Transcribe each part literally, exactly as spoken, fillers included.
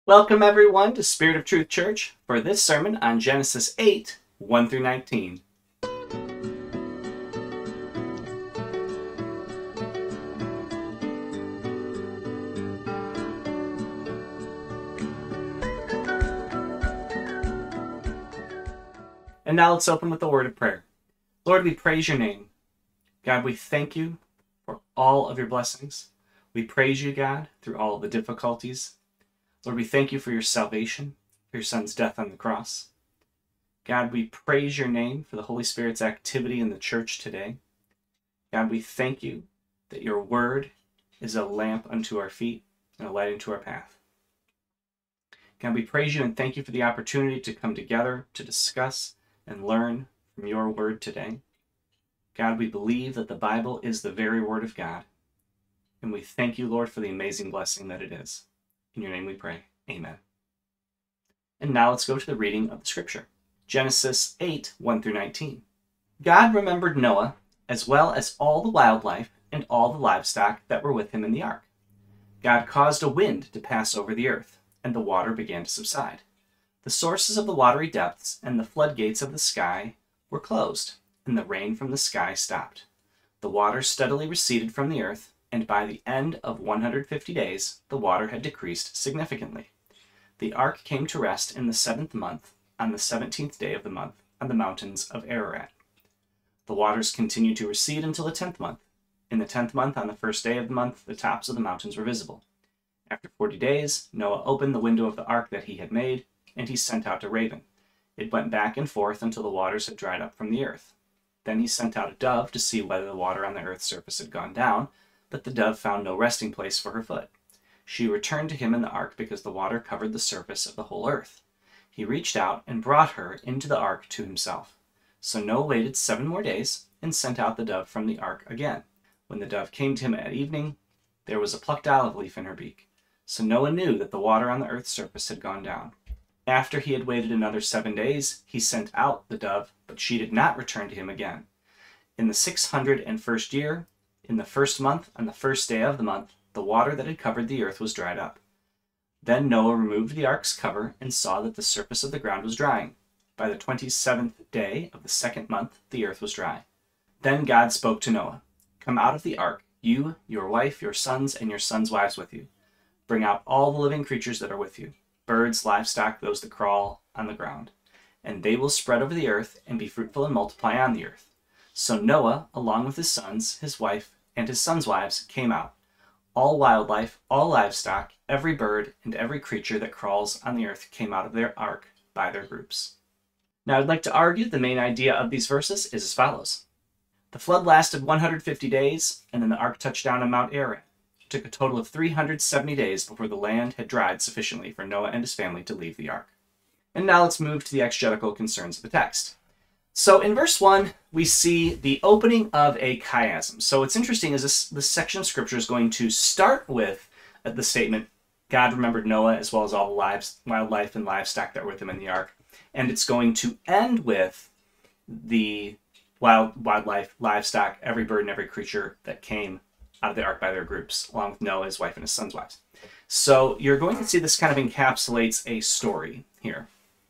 Welcome everyone to Spirit of Truth Church for this sermon on Genesis eight, one through nineteen. And now let's open with a word of prayer. Lord, we praise your name. God, we thank you for all of your blessings. We praise you, God, through all of the difficulties. Lord, we thank you for your salvation, for your Son's death on the cross. God, we praise your name for the Holy Spirit's activity in the church today. God, we thank you that your word is a lamp unto our feet and a light unto our path. God, we praise you and thank you for the opportunity to come together to discuss and learn from your word today. God, we believe that the Bible is the very word of God, and we thank you, Lord, for the amazing blessing that it is. In your name we pray. Amen. And now let's go to the reading of the scripture. Genesis eight, one through nineteen. God remembered Noah, as well as all the wildlife and all the livestock that were with him in the ark. God caused a wind to pass over the earth, and the water began to subside. The sources of the watery depths and the floodgates of the sky were closed, and the rain from the sky stopped. The water steadily receded from the earth, and by the end of one hundred fifty days, the water had decreased significantly. The ark came to rest in the seventh month, on the seventeenth day of the month, on the mountains of Ararat. The waters continued to recede until the tenth month. In the tenth month, on the first day of the month, the tops of the mountains were visible. After forty days, Noah opened the window of the ark that he had made, and he sent out a raven. It went back and forth until the waters had dried up from the earth. Then he sent out a dove to see whether the water on the earth's surface had gone down, but the dove found no resting place for her foot. She returned to him in the ark because the water covered the surface of the whole earth. He reached out and brought her into the ark to himself. So Noah waited seven more days and sent out the dove from the ark again. When the dove came to him at evening, there was a plucked olive leaf in her beak. So Noah knew that the water on the earth's surface had gone down. After he had waited another seven days, he sent out the dove, but she did not return to him again. In the six hundred and first year, in the first month, on the first day of the month, the water that had covered the earth was dried up. Then Noah removed the ark's cover and saw that the surface of the ground was drying. By the twenty-seventh day of the second month, the earth was dry. Then God spoke to Noah, "Come out of the ark, you, your wife, your sons, and your sons' wives with you. Bring out all the living creatures that are with you, birds, livestock, those that crawl on the ground. And they will spread over the earth and be fruitful and multiply on the earth." So Noah, along with his sons, his wife, and his sons' wives, came out. All wildlife, all livestock, every bird, and every creature that crawls on the earth came out of their ark by their groups. Now I'd like to argue the main idea of these verses is as follows. The flood lasted one hundred fifty days, and then the ark touched down on Mount Ararat. It took a total of three hundred seventy days before the land had dried sufficiently for Noah and his family to leave the ark. And now let's move to the exegetical concerns of the text. So in verse one, we see the opening of a chiasm. So what's interesting is this, this section of scripture is going to start with the statement, God remembered Noah as well as all the lives, wildlife and livestock that were with him in the ark. And it's going to end with the wild wildlife, livestock, every bird and every creature that came out of the ark by their groups, along with Noah, his wife, and his sons' wives. So you're going to see this kind of encapsulates a story here.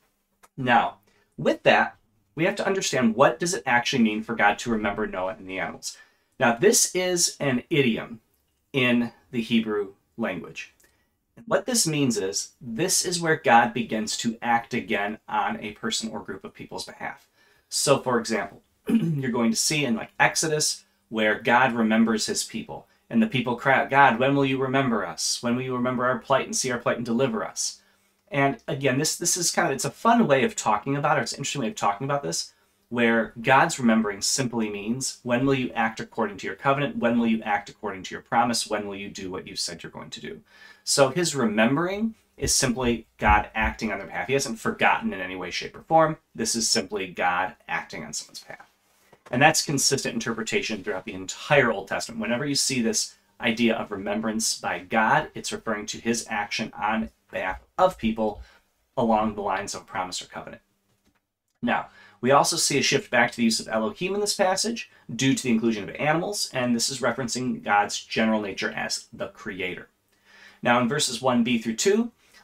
Now, with that, we have to understand what does it actually mean for God to remember Noah and the animals. Now, this is an idiom in the Hebrew language. And what this means is, this is where God begins to act again on a person or group of people's behalf. So, for example, you're going to see in like Exodus, where God remembers his people. And the people cry out, God, when will you remember us? When will you remember our plight and see our plight and deliver us? And again, this, this is kind of, it's a fun way of talking about it. It's an interesting way of talking about this, where God's remembering simply means, when will you act according to your covenant? When will you act according to your promise? When will you do what you said you're going to do? So his remembering is simply God acting on their behalf. He hasn't forgotten in any way, shape, or form. This is simply God acting on someone's behalf. And that's consistent interpretation throughout the entire Old Testament. Whenever you see this idea of remembrance by God, it's referring to his action on behalf of people along the lines of a promise or covenant. Now, we also see a shift back to the use of Elohim in this passage due to the inclusion of animals, and this is referencing God's general nature as the creator. Now, in verses one b through two,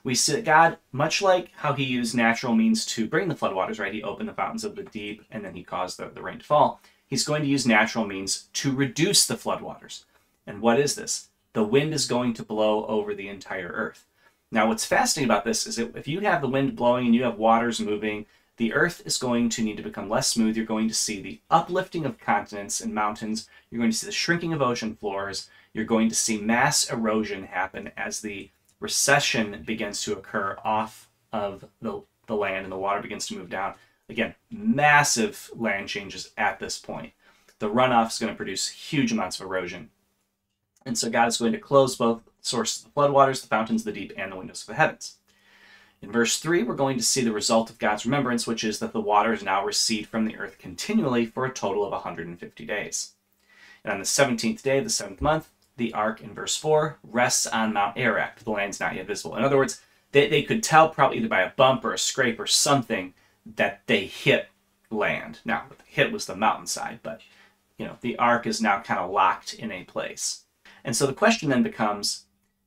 We see that God, much like how he used natural means to bring the floodwaters, right? He opened the fountains of the deep and then he caused the, the rain to fall. He's going to use natural means to reduce the floodwaters. And what is this? The wind is going to blow over the entire earth. Now, what's fascinating about this is that if you have the wind blowing and you have waters moving, the earth is going to need to become less smooth. You're going to see the uplifting of continents and mountains. You're going to see the shrinking of ocean floors. You're going to see mass erosion happen as the recession begins to occur off of the, the land and the water begins to move down. Again, massive land changes at this point. The runoff is going to produce huge amounts of erosion. And so God is going to close both sources of the floodwaters, the fountains of the deep, and the windows of the heavens. In verse three, we're going to see the result of God's remembrance, which is that the waters now recede from the earth continually for a total of one hundred fifty days. And on the seventeenth day of the seventh month, the ark, in verse four, rests on Mount Ararat. The land's not yet visible. In other words, they, they could tell probably either by a bump or a scrape or something that they hit land. Now, what they hit was the mountainside, but you know, the ark is now kind of locked in a place. And so the question then becomes,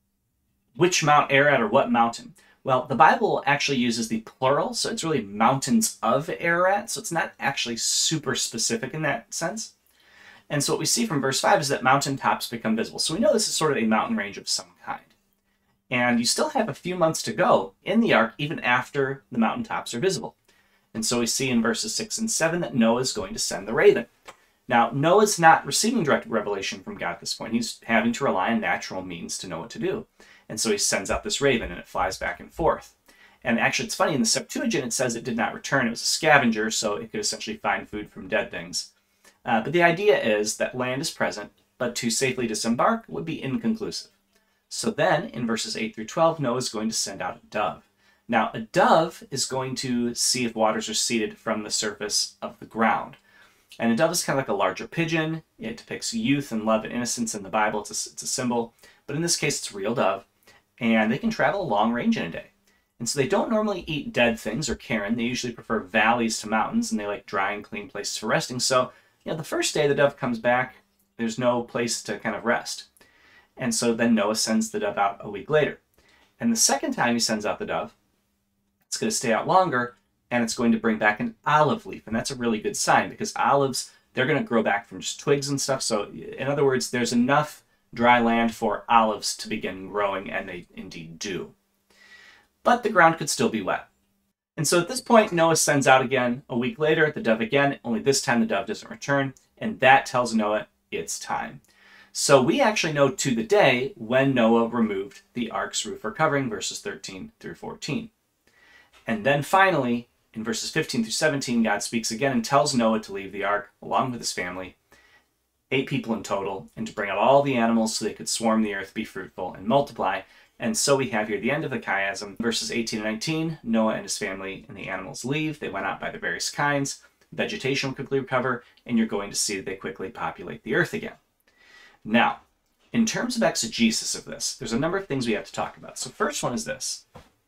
which Mount Ararat or what mountain? Well, the Bible actually uses the plural, so it's really mountains of Ararat, so it's not actually super specific in that sense. And so what we see from verse five is that mountain tops become visible. So we know this is sort of a mountain range of some kind. And you still have a few months to go in the ark even after the mountain tops are visible. And so we see in verses six and seven that Noah is going to send the raven. Now, Noah's not receiving direct revelation from God at this point. He's having to rely on natural means to know what to do. And so he sends out this raven, and it flies back and forth. And actually, it's funny, in the Septuagint, it says it did not return. It was a scavenger, so it could essentially find food from dead things. Uh, but the idea is that land is present, but to safely disembark would be inconclusive. So then, in verses eight through twelve, Noah is going to send out a dove. Now, a dove is going to see if waters are seeded from the surface of the ground. And a dove is kind of like a larger pigeon. It depicts youth and love and innocence in the Bible. It's a, it's a symbol. But in this case, it's a real dove. And they can travel a long range in a day. And so they don't normally eat dead things or carrion. They usually prefer valleys to mountains, and they like dry and clean places for resting. So, you know, the first day the dove comes back, there's no place to kind of rest. And so then Noah sends the dove out a week later. And the second time he sends out the dove, it's going to stay out longer, and it's going to bring back an olive leaf. And that's a really good sign, because olives, they're going to grow back from just twigs and stuff. So in other words, there's enough dry land for olives to begin growing, and they indeed do. But the ground could still be wet. And so at this point, Noah sends out again a week later, the dove again, only this time the dove doesn't return, and that tells Noah it's time. So we actually know to the day when Noah removed the ark's roof or covering, verses thirteen through fourteen. And then finally, in verses fifteen through seventeen, God speaks again and tells Noah to leave the ark along with his family, eight people in total, and to bring out all the animals so they could swarm the earth, be fruitful, and multiply. And so we have here the end of the chiasm. Verses eighteen and nineteen, Noah and his family and the animals leave. They went out by the various kinds. Vegetation will quickly recover, and you're going to see that they quickly populate the earth again. Now, in terms of exegesis of this, there's a number of things we have to talk about. So first one is this.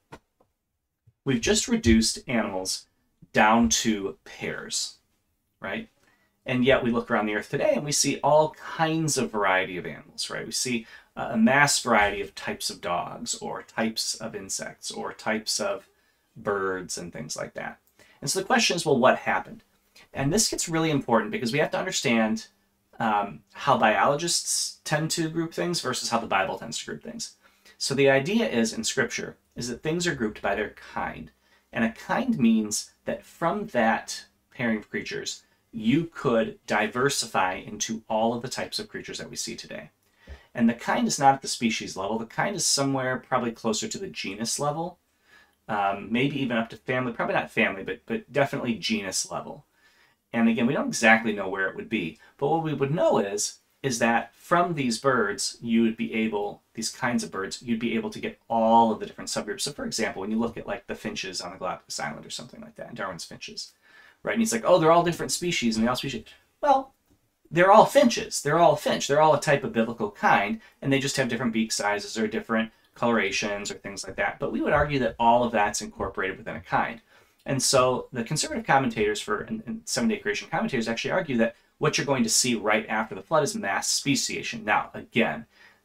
We've just reduced animals down to pairs, right? And yet we look around the earth today and we see all kinds of variety of animals, right? We see a mass variety of types of dogs or types of insects or types of birds and things like that. And so the question is, well, what happened? And this gets really important because we have to understand um, how biologists tend to group things versus how the Bible tends to group things. So the idea is in Scripture is that things are grouped by their kind. And a kind means that from that pairing of creatures, you could diversify into all of the types of creatures that we see today. And the kind is not at the species level. The kind is somewhere probably closer to the genus level, um, maybe even up to family, probably not family, but, but definitely genus level. And again, we don't exactly know where it would be, but what we would know is, is that from these birds, you would be able, these kinds of birds, you'd be able to get all of the different subgroups. So for example, when you look at like the finches on the Galapagos Island or something like that, Darwin's finches, right? And he's like, oh, they're all different species and they all species. Well, they're all finches. They're all finch. They're all a type of biblical kind, and they just have different beak sizes or different colorations or things like that. But we would argue that all of that's incorporated within a kind. And so the conservative commentators for and, and seven-day creation commentators actually argue that what you're going to see right after the flood is mass speciation. Now, again,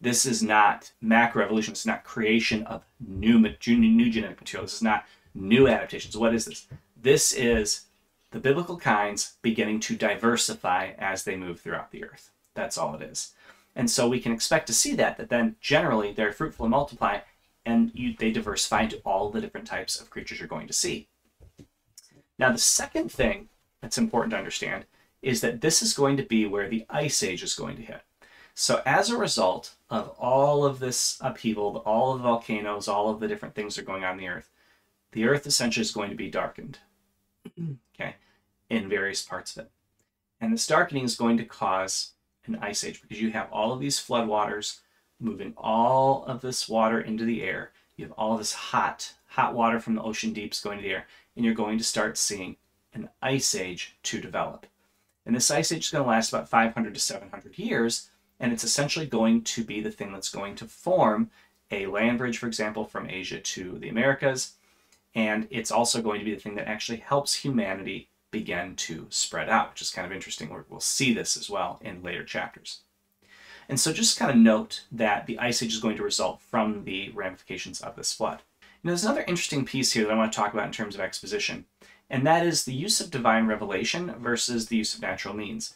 This is not macroevolution. It's not creation of new, new genetic material. This is not new adaptations. What is this? This is the biblical kinds beginning to diversify as they move throughout the earth. That's all it is. And so we can expect to see that, that then generally they're fruitful and multiply, and you, they diversify into all the different types of creatures you're going to see. Now, the second thing that's important to understand is that this is going to be where the Ice Age is going to hit. So as a result of all of this upheaval, all of the volcanoes, all of the different things that are going on in the earth, the earth essentially is going to be darkened, okay, in various parts of it. And this darkening is going to cause an ice age because you have all of these floodwaters moving all of this water into the air. You have all of this hot, hot water from the ocean deeps going to the air, and you're going to start seeing an ice age to develop. And this ice age is going to last about five hundred to seven hundred years, and it's essentially going to be the thing that's going to form a land bridge, for example, from Asia to the Americas. And it's also going to be the thing that actually helps humanity begin to spread out, which is kind of interesting. We'll see this as well in later chapters. And so just kind of note that the Ice Age is going to result from the ramifications of this flood. Now, there's another interesting piece here that I want to talk about in terms of exposition, and that is the use of divine revelation versus the use of natural means.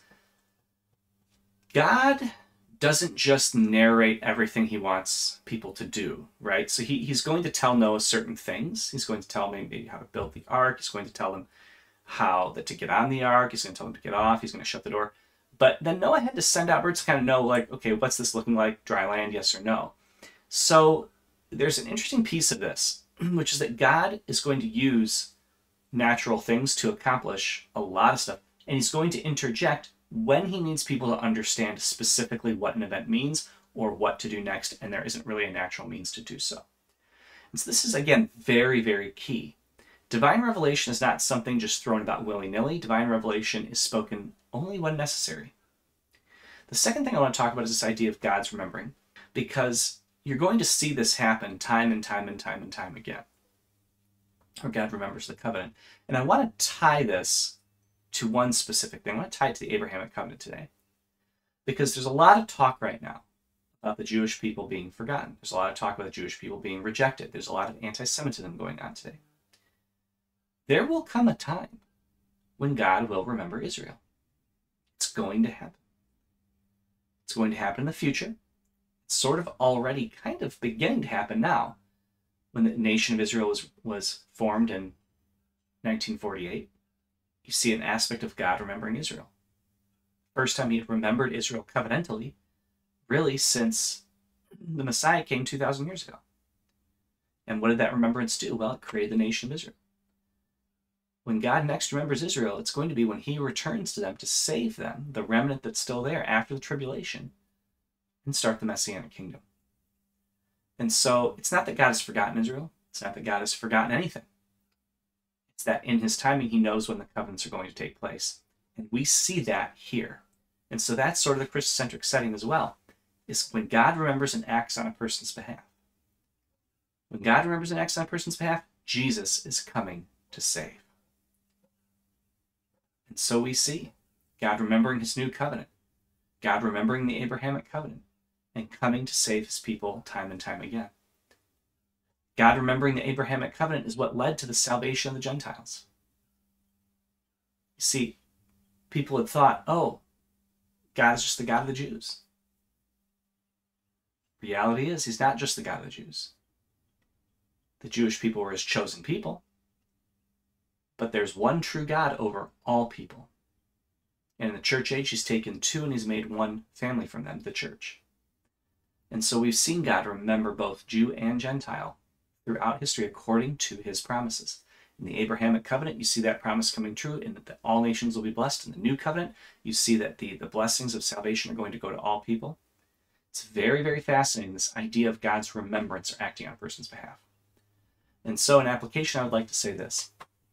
God doesn't just narrate everything he wants people to do, right? So he, he's going to tell Noah certain things. He's going to tell him maybe how to build the ark. He's going to tell him how that to get on the ark. He's going to tell him to get off. He's going to shut the door. But then Noah had to send out birds to kind of know, like, okay, what's this looking like? Dry land, yes or no? So there's an interesting piece of this, which is that God is going to use natural things to accomplish a lot of stuff. And he's going to interject when he needs people to understand specifically what an event means or what to do next, and there isn't really a natural means to do so. And so this is, again, very, very key. Divine revelation is not something just thrown about willy-nilly. Divine revelation is spoken only when necessary. The second thing I want to talk about is this idea of God's remembering, because you're going to see this happen time and time and time and time again. Or God remembers the covenant. And I want to tie this to one specific thing. I want to tie it to the Abrahamic covenant today, because there's a lot of talk right now about the Jewish people being forgotten. There's a lot of talk about the Jewish people being rejected. There's a lot of anti-Semitism going on today. There will come a time when God will remember Israel. It's going to happen. It's going to happen in the future. It's sort of already kind of beginning to happen now. When the nation of Israel was, was formed in nineteen forty-eight, you see an aspect of God remembering Israel. First time he had remembered Israel covenantally, really since the Messiah came two thousand years ago. And what did that remembrance do? Well, it created the nation of Israel. When God next remembers Israel, it's going to be when he returns to them to save them, the remnant that's still there after the tribulation, and start the Messianic kingdom. And so it's not that God has forgotten Israel. It's not that God has forgotten anything. It's that in his timing, he knows when the covenants are going to take place. And we see that here. And so that's sort of the Christocentric setting as well, is when God remembers and acts on a person's behalf. When God remembers and acts on a person's behalf, Jesus is coming to save. And so we see God remembering his new covenant, God remembering the Abrahamic covenant, and coming to save his people time and time again. God remembering the Abrahamic covenant is what led to the salvation of the Gentiles. You see, people had thought, oh, God is just the God of the Jews. Reality is, he's not just the God of the Jews. The Jewish people were his chosen people. But there's one true God over all people. And in the church age, he's taken two and he's made one family from them, the church. And so we've seen God remember both Jew and Gentile throughout history according to his promises. In the Abrahamic covenant, you see that promise coming true, in that all nations will be blessed. In the new covenant, you see that the, the blessings of salvation are going to go to all people. It's very, very fascinating, this idea of God's remembrance or acting on a person's behalf. And so in application, I would like to say this.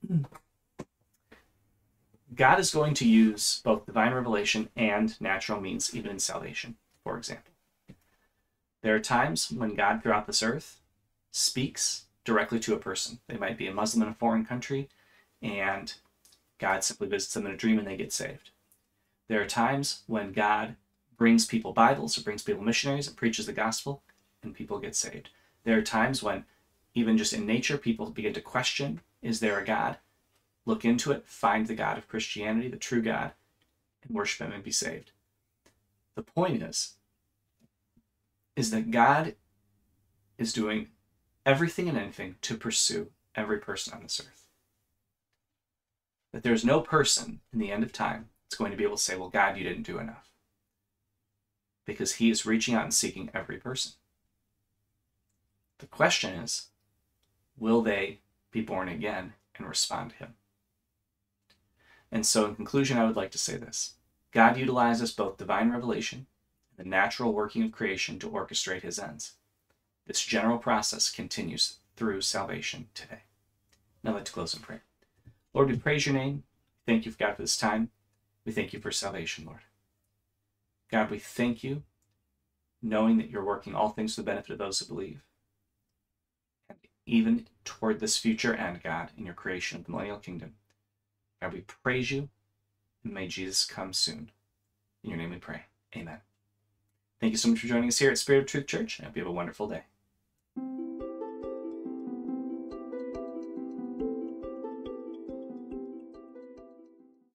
God is going to use both divine revelation and natural means, even in salvation, for example. There are times when God throughout this earth speaks directly to a person. They might be a Muslim in a foreign country, and God simply visits them in a dream and they get saved. There are times when God brings people Bibles, or brings people missionaries, and preaches the gospel, and people get saved. There are times when, even just in nature, people begin to question, is there a God? Look into it, find the God of Christianity, the true God, and worship him and be saved. The point is, is that God is doing everything and anything to pursue every person on this earth. That there's no person in the end of time that's going to be able to say, well, God, you didn't do enough. Because he is reaching out and seeking every person. The question is, will they be born again and respond to him? And so in conclusion, I would like to say this. God utilizes both divine revelation and the natural working of creation to orchestrate his ends. This general process continues through salvation today. Now let's close in prayer. Lord, we praise your name. Thank you, God, for this time. We thank you for salvation, Lord. God, we thank you, knowing that you're working all things to the benefit of those who believe. And even toward this future end, God, in your creation of the millennial kingdom. God, we praise you, and may Jesus come soon. In your name we pray. Amen. Thank you so much for joining us here at Spirit of Truth Church, and I hope you have a wonderful day.